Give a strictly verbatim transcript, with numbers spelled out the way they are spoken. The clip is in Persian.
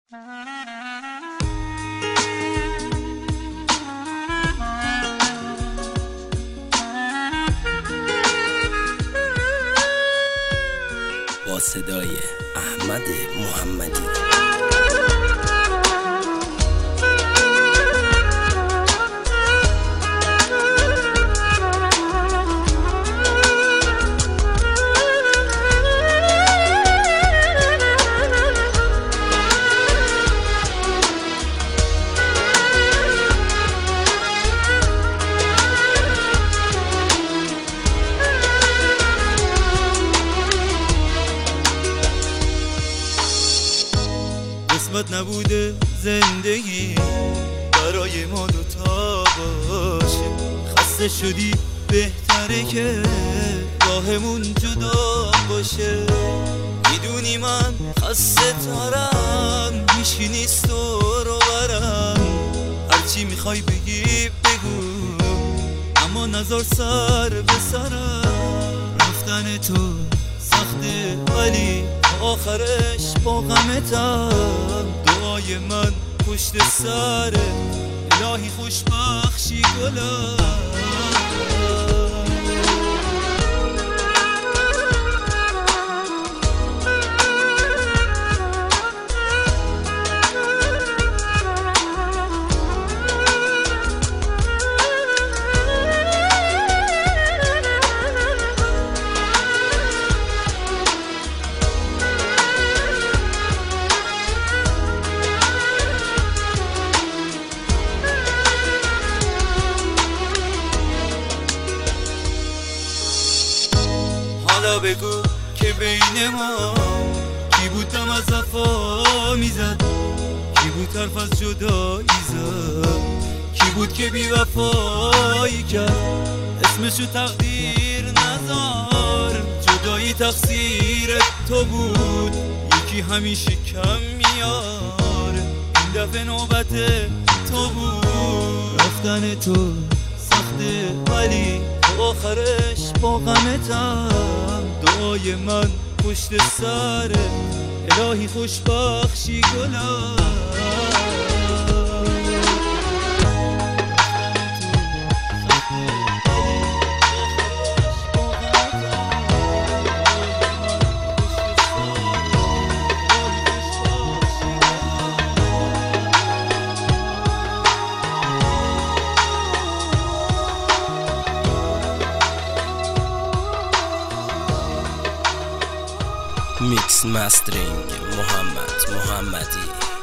با صدای احمد محمدی. قسمت نبوده زندگی برای ما دوتا باشه، خسته شدی بهتره که راهمون جدا باشه. میدونی من خسته ترم، هیچی نیست رو برم، هرچی میخوای بگی بگو اما نذار سر به سرم. رفتن تو سخته ولی آخرش با غمتم، دعای من پشت سره الهی خوش بخشی گلم. حالا بگو که بین ما کی بود دم از وفا میزد، کی بود حرف از جدایی زد، کی بود که بی وفایی کرد اسمشو تقدیر نذار. جدایی تقصیر تو بود، یکی همیشه کم میاره، این دفعه نوبت تو بود. رفتن تو سخته ولی آخرش با غمتم، دعای من پشت سره الهی خوش بخشی گلم. میکس مسترینگ محمد محمدی.